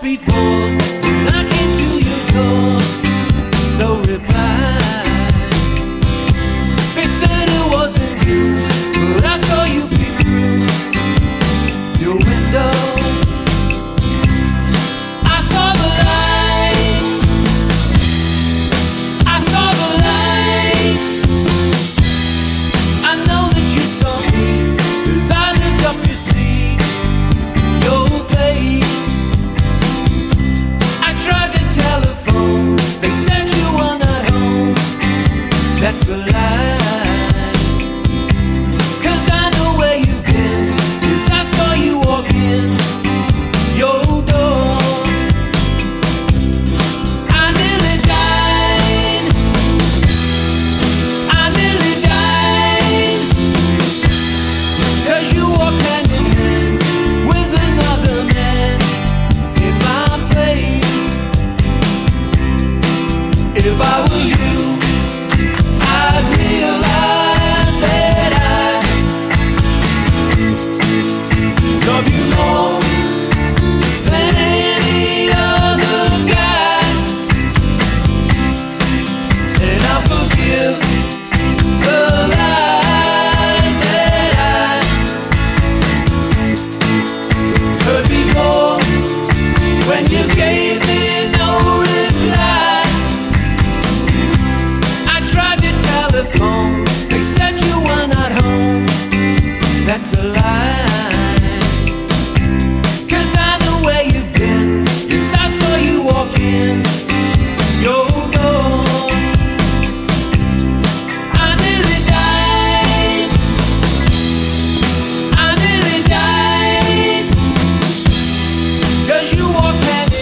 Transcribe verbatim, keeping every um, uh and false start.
before. When I came to your door, no reply. They said it wasn't you, but I saw you peek through your window. I saw the light. I saw the light. I know that you saw me, 'cause I looked up to see your face. I tried the telephone, they said you were not home. That's a lie, 'cause I know where you've been, 'cause I saw you walk in your door. I nearly died, I nearly died, 'cause you walked hand in hand with another man in my place. If I were you, I'd realize that I love you more than any other guy, and I forgive the lies that I heard before when you gave me no reply. I tried the telephone, they said you were not home. That's a lie, 'cause I know where you've been. Yes, I saw you walk in your door. I nearly died, I nearly died, 'cause you walked hand